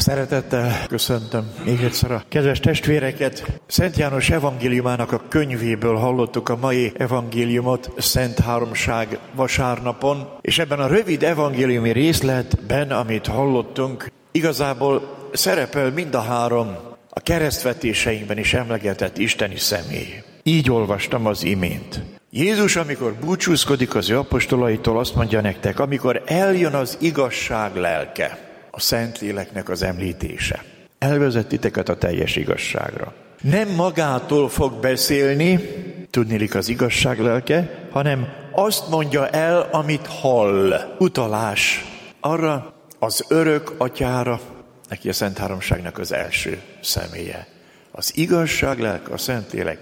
Szeretettel köszöntöm még egyszer a kedves testvéreket. Szent János evangéliumának a könyvéből hallottuk a mai evangéliumot Szent Háromság vasárnapon, és ebben a rövid evangéliumi részletben, amit hallottunk, igazából szerepel mind a három a keresztvetéseinkben is emlegetett isteni személy. Így olvastam az imént. Jézus, amikor búcsúzkodik az ő apostolaitól, azt mondja nektek, amikor eljön az igazság lelke, a Szentléleknek az említése, elvezet titeket a teljes igazságra. Nem magától fog beszélni, tudniillik az igazság lelke, hanem azt mondja el, amit hall. Utalás arra az örök atyára, neki a Szent Háromságnak az első személye. Az igazság lelke, a Szentlélek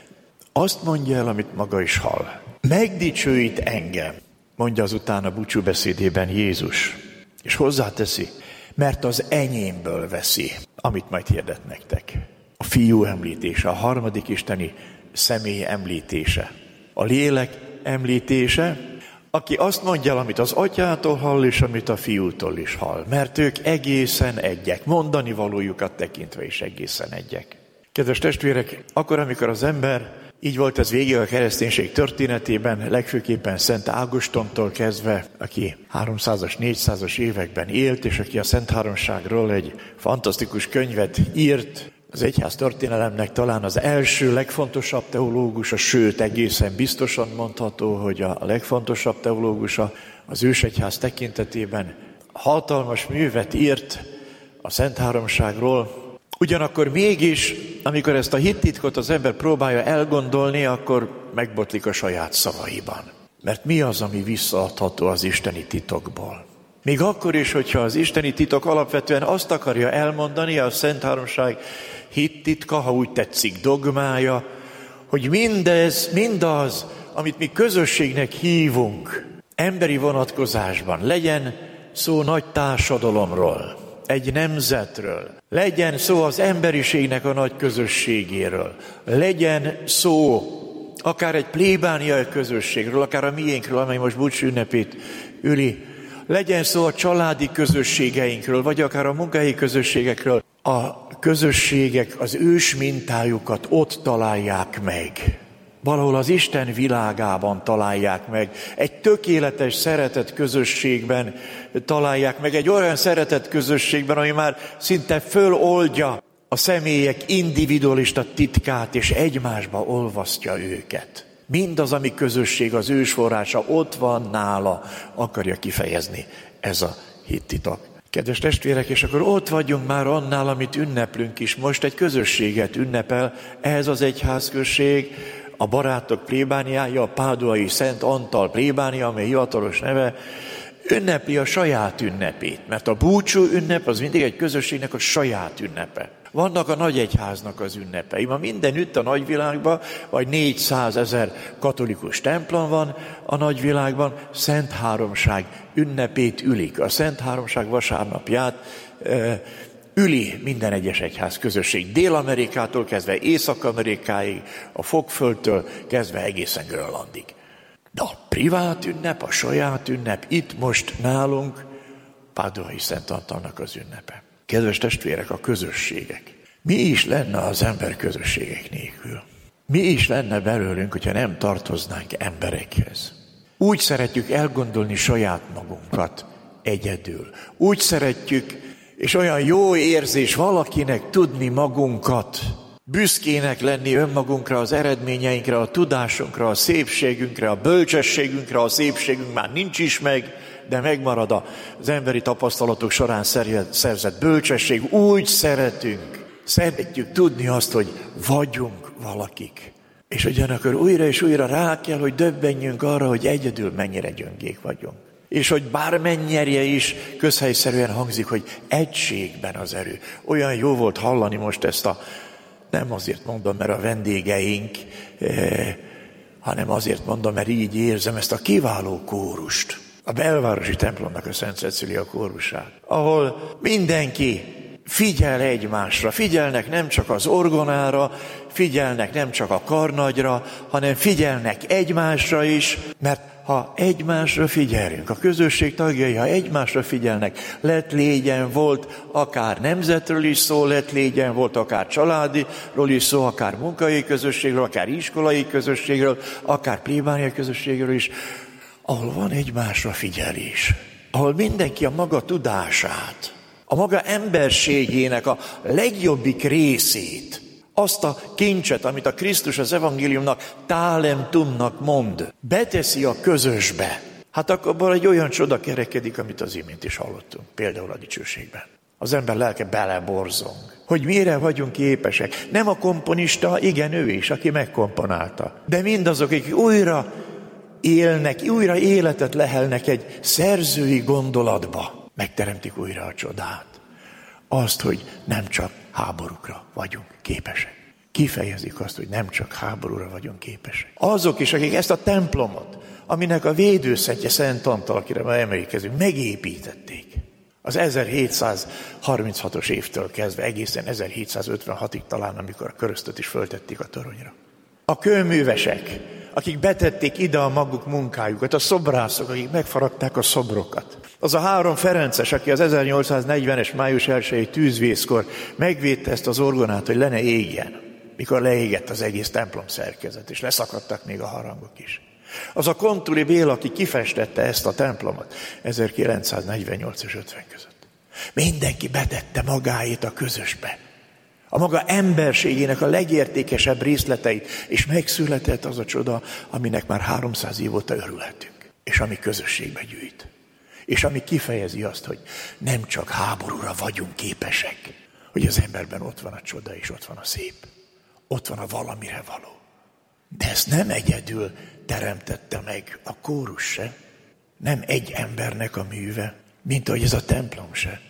azt mondja el, amit maga is hall. Megdicsőít engem, mondja azután a búcsúbeszédében Jézus. És hozzáteszi, mert az enyémből veszi, amit majd hirdet nektek. A fiú említése, a harmadik isteni személy említése, a lélek említése, aki azt mondja, amit az atyától hall, és amit a fiútól is hall. Mert ők egészen egyek, mondani valójukat tekintve is egészen egyek. Kedves testvérek, akkor, amikor az ember, így volt ez végig a kereszténység történetében, legfőképpen Szent Ágostontól kezdve, aki 300-as, 400-as években élt, és aki a Szent Háromságról egy fantasztikus könyvet írt, az egyház történelemnek talán az első legfontosabb teológusa, sőt egészen biztosan mondható, hogy a legfontosabb teológusa az ősegyház tekintetében hatalmas művet írt a Szent Háromságról. Ugyanakkor mégis, amikor ezt a hittitkot az ember próbálja elgondolni, akkor megbotlik a saját szavaiban. Mert mi az, ami visszaadható az isteni titokból? Még akkor is, hogyha az isteni titok alapvetően azt akarja elmondani, a Szent Háromság hittitka, ha úgy tetszik, dogmája, hogy mindaz, amit mi közösségnek hívunk, emberi vonatkozásban, legyen szó nagy társadalomról, egy nemzetről, legyen szó az emberiségnek a nagy közösségéről, legyen szó akár egy plébániai közösségről, akár a miénkről, amely most búcsú ünnepét üli, legyen szó a családi közösségeinkről, vagy akár a munkahelyi közösségekről. A közösségek az ős mintájukat ott találják meg. Valahol az Isten világában találják meg. Egy tökéletes szeretet közösségben találják meg. Egy olyan szeretet közösségben, ami már szinte föloldja a személyek individualista titkát, és egymásba olvasztja őket. Mindaz, ami közösség, az ősforrása ott van nála, akarja kifejezni ez a hittitok. Kedves testvérek, és akkor ott vagyunk már annál, amit ünneplünk is. Most egy közösséget ünnepel, ez az egyházközség, a barátok plébániája, a páduai Szent Antal plébánia, amely hivatalos neve, ünnepli a saját ünnepét. Mert a búcsú ünnep az mindig egy közösségnek a saját ünnepe. Vannak a nagy egyháznak az ünnepei. Ma mindenütt a nagyvilágban, vagy 400 000 katolikus templom van a nagyvilágban, Szent Háromság ünnepét ülik. A Szent Háromság vasárnapját üli minden egyes egyház közösség. Dél-Amerikától kezdve Észak-Amerikáig, a Fogföldtől kezdve egészen Grönlandig. De a privát ünnep, a saját ünnep, itt most nálunk Páduai Szent Antalnak az ünnepe. Kedves testvérek, a közösségek. Mi is lenne az ember közösségek nélkül? Mi is lenne belőlünk, hogyha nem tartoznánk emberekhez? Úgy szeretjük elgondolni saját magunkat egyedül. Úgy szeretjük, és olyan jó érzés valakinek tudni magunkat, büszkének lenni önmagunkra, az eredményeinkre, a tudásunkra, a szépségünkre, a bölcsességünkre, a szépségünk már nincs is meg, de megmarad az emberi tapasztalatok során szerzett bölcsesség. Úgy szeretjük tudni azt, hogy vagyunk valakik. És ugyanakkor újra és újra rá kell, hogy döbbenjünk arra, hogy egyedül mennyire gyöngék vagyunk. És hogy bármennyire is közhelyszerűen hangzik, hogy egységben az erő. Olyan jó volt hallani most ezt nem azért mondom, mert a vendégeink, hanem azért mondom, mert így érzem ezt a kiváló kórust. A belvárosi templomnak a Szent Cecília kórusát, ahol mindenki figyel egymásra, figyelnek nem csak az orgonára, figyelnek nem csak a karnagyra, hanem figyelnek egymásra is, mert ha egymásra figyelünk, a közösség tagjai, ha egymásra figyelnek, lett légyen volt akár nemzetről is szó, lett légyen volt akár családiról is szó, akár munkai közösségről, akár iskolai közösségről, akár plébániai közösségről is, ahol van egymásra figyelés, ahol mindenki a maga tudását, a maga emberségének a legjobbik részét, azt a kincset, amit a Krisztus az evangéliumnak talentumnak mond, beteszi a közösbe, hát akkor abban egy olyan csoda kerekedik, amit az imént is hallottunk, például a dicsőségben. Az ember lelke beleborzong, hogy mire vagyunk képesek. Nem a komponista, igen, ő is, aki megkomponálta, de mindazok, akik újra élnek, újra életet lehelnek egy szerzői gondolatba, megteremtik újra a csodát. Azt, hogy nem csak háborúkra vagyunk képesek. Kifejezik azt, hogy nem csak háborúra vagyunk képesek. Azok is, akik ezt a templomot, aminek a védőszentje Szent Antal, akire már emlékezünk, megépítették. Az 1736-os évtől kezdve egészen 1756-ig talán, amikor a köröztöt is föltették a toronyra. A kőművesek, akik betették ide a maguk munkájukat, a szobrászok, akik megfaragták a szobrokat. Az a 3 ferences, aki az 1840-es május 1-i tűzvészkor megvédte ezt az orgonát, hogy le ne égjen, mikor leégett az egész templom szerkezet, és leszakadtak még a harangok is. Az a Kontuli Béla, aki kifestette ezt a templomot 1948 és 50 között. Mindenki betette magáét a közösbe, a maga emberségének a legértékesebb részleteit, és megszületett az a csoda, aminek már 300 év óta örülhetünk, és ami közösségbe gyűjt. És ami kifejezi azt, hogy nem csak háborúra vagyunk képesek, hogy az emberben ott van a csoda és ott van a szép. Ott van a valamire való. De ezt nem egyedül teremtette meg a kórus se, nem egy embernek a műve, mint ahogy ez a templom se.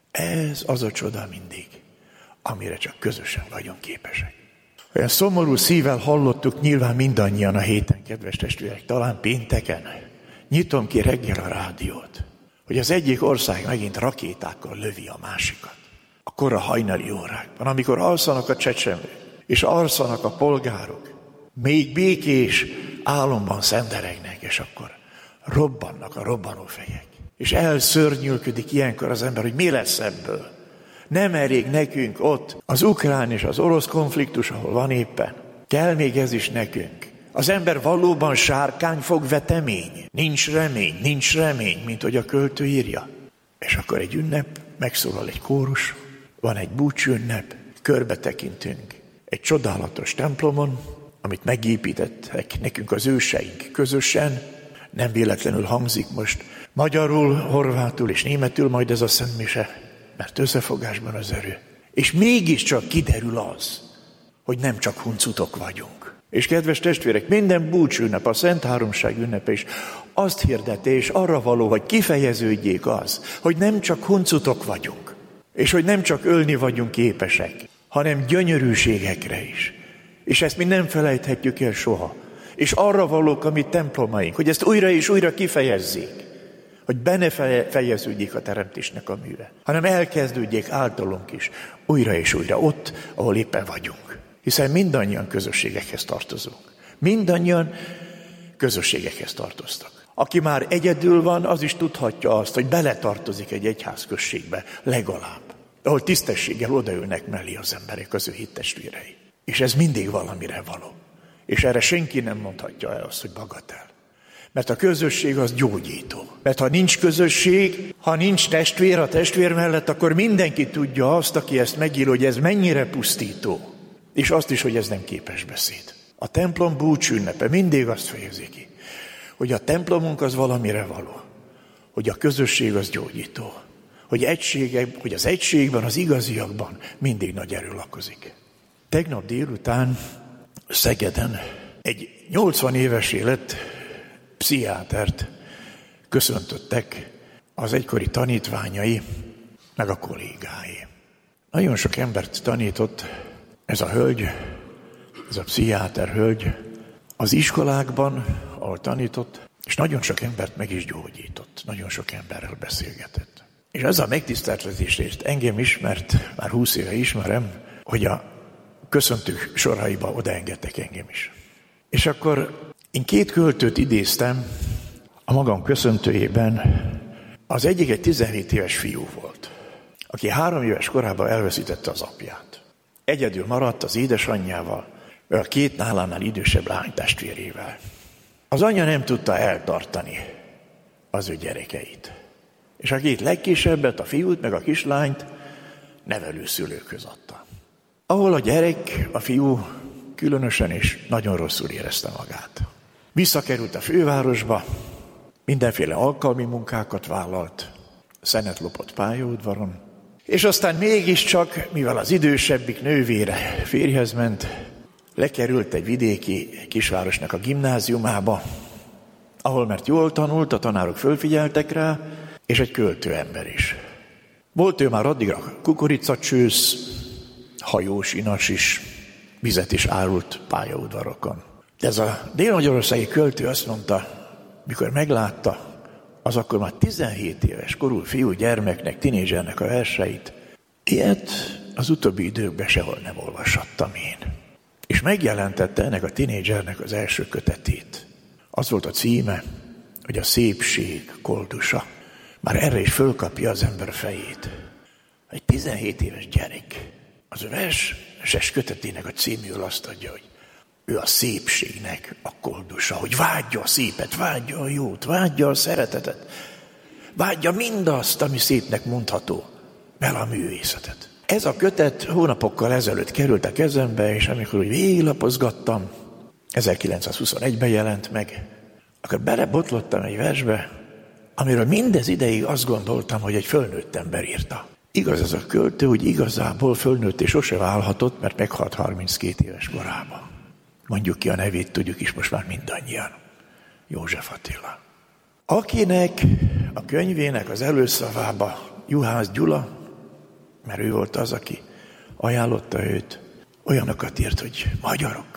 Ez az a csoda mindig, amire csak közösen vagyunk képesek. Olyan szomorú szívvel hallottuk nyilván mindannyian a héten, kedves testvérek, talán pénteken. Nyitom ki reggel a rádiót, hogy az egyik ország megint rakétákkal lövi a másikat. A kora hajnali órákban, amikor alszanak a csecsemők, és alszanak a polgárok, még békés álomban szenderegnek, és akkor robbannak a robbanófejek. És elszörnyűködik ilyenkor az ember, hogy mi lesz ebből. Nem elég nekünk ott az ukrán és az orosz konfliktus, ahol van éppen. Kell még ez is nekünk. Az ember valóban sárkány fog vetemény. Nincs remény, mint hogy a költő írja. És akkor egy ünnep, megszólal egy kórus, van egy búcsúünnep, körbe tekintünk egy csodálatos templomon, amit megépítettek nekünk az őseink közösen. Nem véletlenül hangzik most magyarul, horvátul és németül majd ez a szentmise, mert összefogásban az erő. És mégiscsak kiderül az, hogy nem csak huncutok vagyunk. És kedves testvérek, minden búcsúünnep, a Szent Háromság ünnepe is azt hirdeti, és arra való, hogy kifejeződjék az, hogy nem csak huncutok vagyunk, és hogy nem csak ölni vagyunk képesek, hanem gyönyörűségekre is. És ezt mi nem felejthetjük el soha. És arra valók a mi templomaink, hogy ezt újra és újra kifejezzék, hogy benne fejeződjék a teremtésnek a műve, hanem elkezdődjék általunk is, újra és újra ott, ahol éppen vagyunk. Hiszen mindannyian közösségekhez tartozunk. Mindannyian közösségekhez tartoztak. Aki már egyedül van, az is tudhatja azt, hogy beletartozik egy egyházközségbe legalább, ahol tisztességgel odaülnek mellé az emberek, az ő hittestvérei. És ez mindig valamire való. És erre senki nem mondhatja el azt, hogy bagatel. Mert a közösség az gyógyító. Mert ha nincs közösség, ha nincs testvér a testvér mellett, akkor mindenki tudja azt, aki ezt megír, hogy ez mennyire pusztító. És azt is, hogy ez nem képes beszéd. A templom búcsúünnepe mindig azt fejezi ki, hogy a templomunk az valamire való. Hogy a közösség az gyógyító. Hogy az egységben, az igaziakban mindig nagy erő lakozik. Tegnap délután Szegeden egy 80 éves élet pszichiátert köszöntöttek az egykori tanítványai, meg a kollégái. Nagyon sok embert tanított ez a hölgy, ez a pszichiáter hölgy az iskolákban, ahol tanított, és nagyon sok embert meg is gyógyított, nagyon sok emberrel beszélgetett. És ez a megtiszteltetésért engem ismert, már 20 éve ismerem, hogy a köszöntők soraiba odaengedtek engem is. És akkor én 2 költőt idéztem, a magam köszöntőjében az egyik egy 17 éves fiú volt, aki 3 éves korában elveszítette az apját. Egyedül maradt az édesanyjával, a 2 nálánál idősebb lánytestvérével. Az anyja nem tudta eltartani az ő gyerekeit. És a 2 legkisebbet, a fiút meg a kislányt nevelőszülőkhöz adta. Ahol a fiú különösen és nagyon rosszul érezte magát. Visszakerült a fővárosba, mindenféle alkalmi munkákat vállalt, szenet lopott pályaudvaron, és aztán mégiscsak, mivel az idősebbik nővére férjhez ment, lekerült egy vidéki kisvárosnak a gimnáziumába, ahol mert jól tanult, a tanárok fölfigyeltek rá, és egy költő ember is. Volt ő már addigra kukoricacsősz, hajós, inas is, vizet is árult pályaudvarokon. De ez a dél-magyarországi költő azt mondta, mikor meglátta az akkor már 17 éves korú fiú gyermeknek, tinédzsernek a verseit, ilyet az utóbbi időkben sehol nem olvashattam én. És megjelentette ennek a tinédzsernek az első kötetét. Az volt a címe, hogy a szépség koldusa. Már erre is fölkapja az ember fejét. Egy 17 éves gyerek, az verses kötetének a címül azt adja, hogy ő a szépségnek a koldusa, hogy vágyja a szépet, vágyja a jót, vágyja a szeretetet, vágyja mindazt, ami szépnek mondható, vele a művészetet. Ez a kötet hónapokkal ezelőtt került a kezembe, és amikor úgy végiglapozgattam, 1921-ben jelent meg, akkor belebotlottam egy versbe, amiről mindez ideig azt gondoltam, hogy egy fölnőtt ember írta. Igaz, ez a költő, hogy igazából fölnőtt és sose válhatott, mert meghalt 32 éves korában. Mondjuk ki a nevét, tudjuk is most már mindannyian. József Attila. Akinek a könyvének az előszavába Juhász Gyula, mert ő volt az, aki ajánlotta őt, olyanokat írt, hogy magyarok,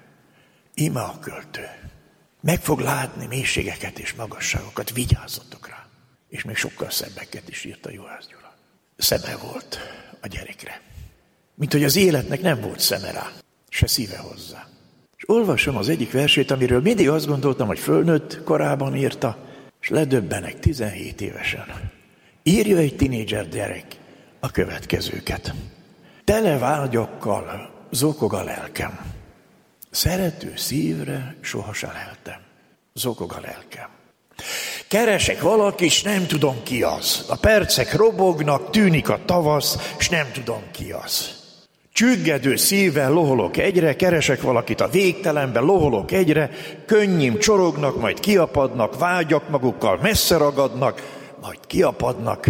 íme a költő. Meg fog látni mélységeket és magasságokat, vigyázzatok rá. És még sokkal szebbeket is írt a Juhász Gyula. Szeme volt a gyerekre. Mint hogy az életnek nem volt szeme rá, se szíve hozzá. És olvasom az egyik versét, amiről mindig azt gondoltam, hogy fölnőtt korában írta, és ledöbbenek 17 évesen. Írja egy tinédzser gyerek a következőket. Tele vágyakkal zokog a lelkem. Szerető szívre sohasem leltem. Zokog a lelkem. Keresek valaki, s nem tudom ki az. A percek robognak, tűnik a tavasz, s nem tudom ki az. Csüggedő szívvel loholok egyre, keresek valakit a végtelenben, loholok egyre, könnyim csorognak, majd kiapadnak, vágyak magukkal messze ragadnak, majd kiapadnak.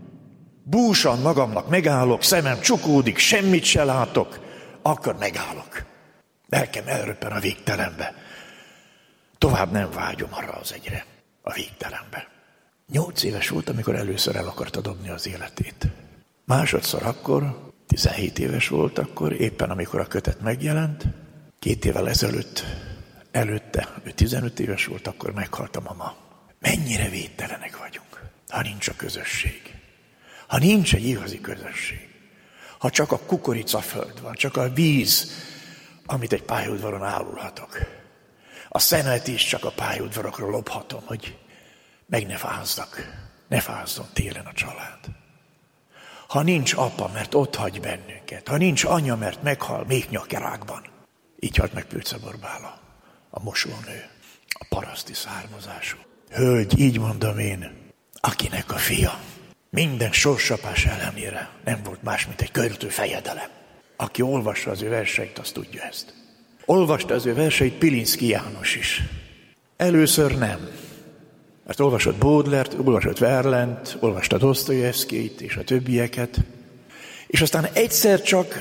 Búsan magamnak megállok, szemem csukódik, semmit se látok, akkor megállok. Lelkem elröppen a végtelenbe. Tovább nem vágyom arra az egyre, a végtelenbe. 8 éves volt, amikor először el akarta dobni az életét. Másodszor akkor, 17 éves volt akkor, éppen amikor a kötet megjelent. 2 évvel előtte, ő 15 éves volt, akkor meghalt a mama. Mennyire védtelenek vagyunk, ha nincs a közösség. Ha nincs egy igazi közösség. Ha csak a kukoricaföld van, csak a víz, amit egy pályaudvaron árulhatok. A szenet is csak a pályaudvarokról lophatom, hogy meg ne fázzak. Ne fázzon télen a család. Ha nincs apa, mert ott hagy bennünket. Ha nincs anya, mert meghal méhnyakerákban. Így halt meg Pőcebor Bála, a mosónő, a paraszti származású. Hölgy, így mondom én, akinek a fia minden sorsapás ellenére nem volt más, mint egy költő fejedelem. Aki olvassa az ő verseit, az tudja ezt. Olvasta az ő verseit Pilinszky János is. Először nem. Mert olvasott Baudelaire-t, olvasott Verlaine-t, olvasta Dosztojevszkijt és a többieket. És aztán egyszer csak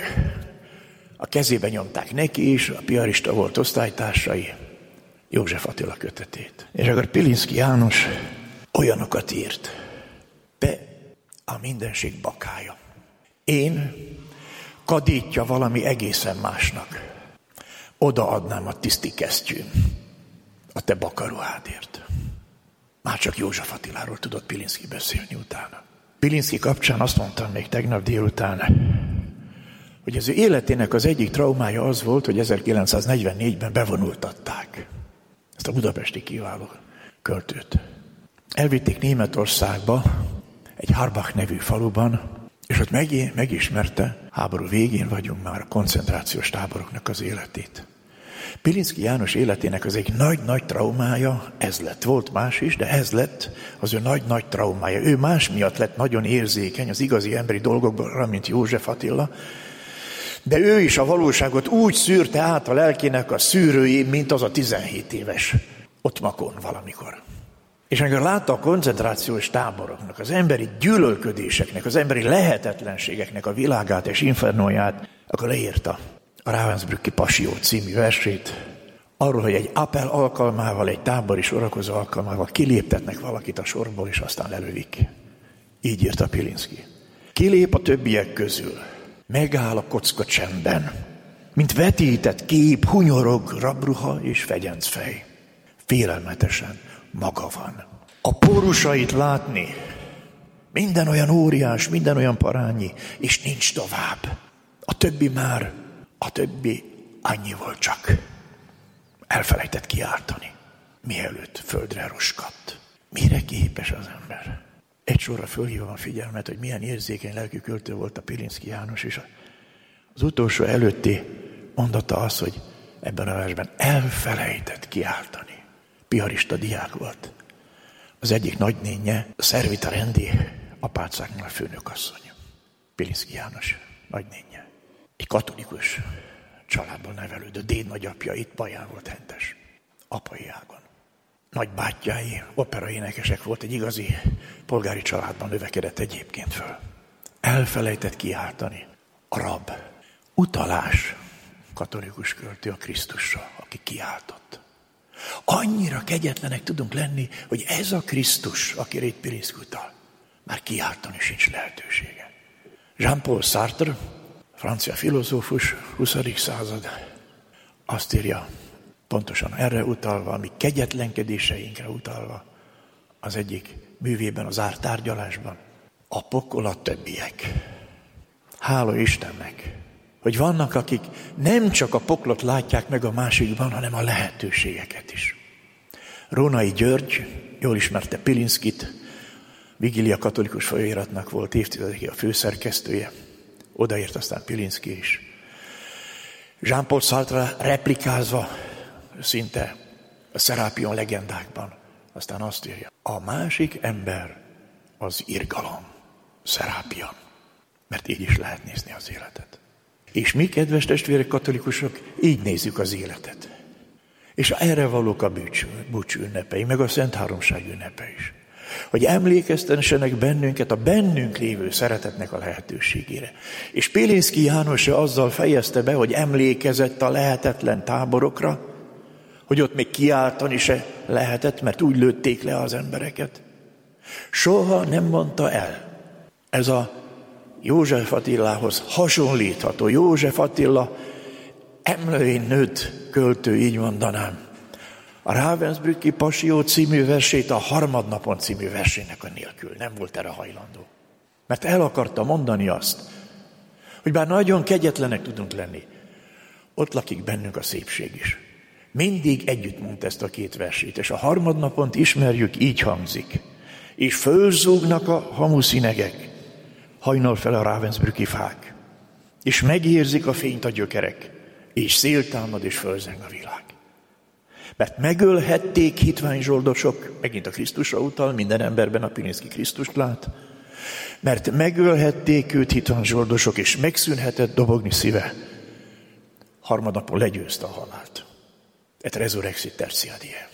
a kezébe nyomták neki is, a piarista volt osztálytársai, József Attila kötetét. És akkor Pilinszky János olyanokat írt. Te a mindenség bakája. Én kadétja valami egészen másnak. Odaadnám a tiszti kesztyűm a te bakaruhádért. Már csak József Attiláról tudott Pilinszky beszélni utána. Pilinszky kapcsán azt mondtam még tegnap délután, hogy az ő életének az egyik traumája az volt, hogy 1944-ben bevonultatták ezt a budapesti kiváló költőt. Elvitték Németországba, egy Harbach nevű faluban, és ott megismerte, háború végén vagyunk már, a koncentrációs táboroknak az életét. Pilinszky János életének az egy nagy-nagy traumája ez lett. Volt más is, de ez lett az ő nagy-nagy traumája. Ő más miatt lett nagyon érzékeny az igazi emberi dolgokra, mint József Attila, de ő is a valóságot úgy szűrte át a lelkének a szűrőjén, mint az a 17 éves Ottmakon valamikor. És amikor látta a koncentrációs táboroknak, az emberi gyűlölködéseknek, az emberi lehetetlenségeknek a világát és infernóját, akkor leírta a Ravensbrücki Passió című versét, arról, hogy egy appell alkalmával, egy tábori sorakozó alkalmával kiléptetnek valakit a sorból, és aztán lelövik. Így írta Pilinszky. Kilép a többiek közül, megáll a kocka csendben, mint vetített kép, hunyorog, rabruha és fegyencfej. Félelmetesen maga van. A pórusait látni, minden olyan óriás, minden olyan parányi, és nincs tovább. A többi annyi volt csak. Elfelejtett kiáltani, mielőtt földre roskadt. Mire képes az ember? Egy sorra fölhívom a figyelmet, hogy milyen érzékeny lelkű költő volt a Pilinszky János, és az utolsó előtti mondata az, hogy ebben a versben elfelejtett kiáltani. Piarista diák volt. Az egyik nagynénje, a Szervita rendi apácáknál főnökasszony. Pilinszky János nagynénje. Egy katolikus családban nevelődött. Déd nagyapja itt Baján volt hentes. Apai ágon. Nagybátyjái operaénekesek volt, egy igazi polgári családban növekedett egyébként föl. Elfelejtett kiáltani. A rab. Utalás. Katolikus költő a Krisztusra, aki kiáltott. Annyira kegyetlenek tudunk lenni, hogy ez a Krisztus, akire itt Pilinszky utal, már kiáltani sincs lehetősége. Jean-Paul Sartre, francia filozófus, 20. század, azt írja, pontosan erre utalva, a mi kegyetlenkedéseinkre utalva, az egyik művében, az zárt tárgyalásban, a pokol a többiek. Hála Istennek, hogy vannak, akik nem csak a poklot látják meg a másikban, hanem a lehetőségeket is. Rónai György jól ismerte Pilinszkyt, Vigília katolikus folyóiratnak volt évtizedekig a főszerkesztője, odaért aztán Pilinszky is. Jean-Paul Sartre replikázva szinte a Serapion legendákban, aztán azt írja, a másik ember az irgalom, Serapion, mert így is lehet nézni az életet. És mi, kedves testvérek katolikusok, így nézzük az életet. És erre valók a búcsú ünnepei, meg a Szent Háromság ünnepe is. Hogy emlékeztessenek bennünket a bennünk lévő szeretetnek a lehetőségére. És Pilinszky János azzal fejezte be, hogy emlékezett a lehetetlen táborokra, hogy ott még kiáltani se lehetett, mert úgy lőtték le az embereket. Soha nem mondta el. Ez a József Attilához hasonlítható. József Attila emlőjén nőtt költő, így mondanám. A Ravensbrücki Passió című versét a Harmadnapon című versének a nélkül. Nem volt erre hajlandó. Mert el akarta mondani azt, hogy bár nagyon kegyetlenek tudunk lenni, ott lakik bennünk a szépség is. Mindig együtt mondta ezt a két versét, és a Harmadnapont ismerjük, így hangzik. És fölzúgnak a hamuszínegek, hajnal fel a Ravensbrücki fák, és megérzik a fényt a gyökerek, és széltámad és fölzeng a világ. Mert megölhették hitványzsoldosok, megint a Krisztusra utal, minden emberben a Pilinszky Krisztust lát, mert megölhették őt hitványzsoldosok, és megszűnhetett dobogni szíve. Harmadnapon legyőzte a halált. Et resurrexit tertiadie.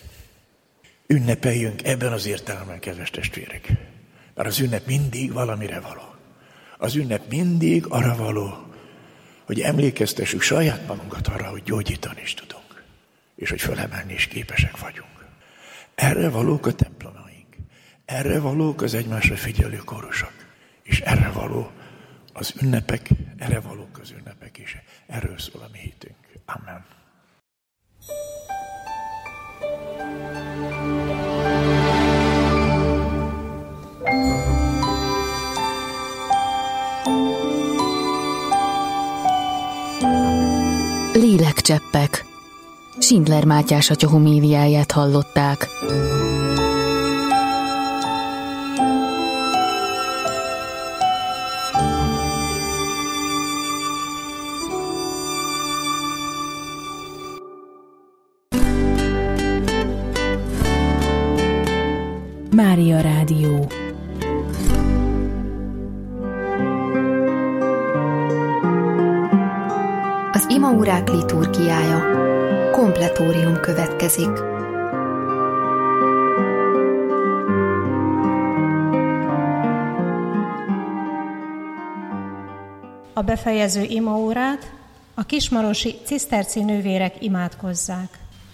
Ünnepeljünk ebben az értelemben, kedves testvérek. Mert az ünnep mindig valamire való. Az ünnep mindig arra való, hogy emlékeztessük saját magunkat arra, hogy gyógyítani is tudunk. És hogy fölemelni is képesek vagyunk. Erre valók a templomaink. Erre valók az egymásra figyelő kórusok. És erre való az ünnepek, erre valók az ünnepek is. Erről szól a mi hitünk. Amen. Lélekcseppek. Schindler Mátyás atya homéliáját hallották. Mária Rádió. Az imaórák liturgiája. Kompletórium következik. A befejező imaórát a kismarosi ciszterci nővérek imádkozzák.